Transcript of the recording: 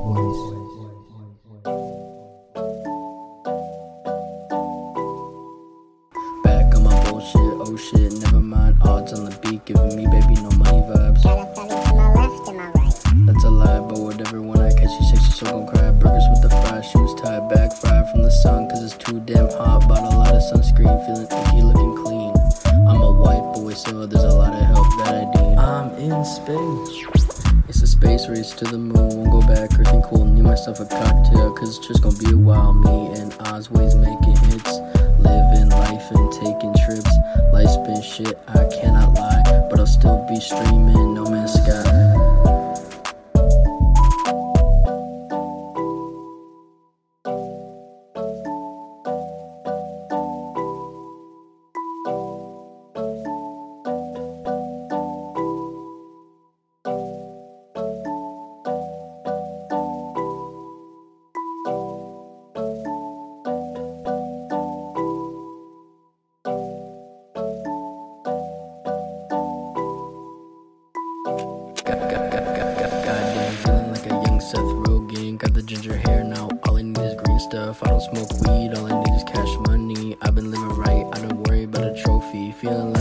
Back on my bullshit, oh shit, never mind. Odds on the beat, giving me baby no money vibes. To my left and my right. That's a lie, but whatever. When I catch you sexy, so gon' cry. Burgers with the fries, shoes tied back, fried from the sun, cause it's too damn hot. Bought a lot of sunscreen, feeling icky, looking clean. I'm a white boy, so there's a lot of help that I need. I'm in space. It's a space race to the moon. Won't go back, earthing cool. Need myself a cocktail, cause it's just gonna be a while. Me and Osways making hits, living life and taking trips. Life's been shit, I cannot lie, but I'll still be streaming No Man's Sky. Goddamn, feeling like a young Seth Rogen. Got the ginger hair now, all I need is green stuff. I don't smoke weed, all I need is cash money. I've been living right, I don't worry about a trophy. Feeling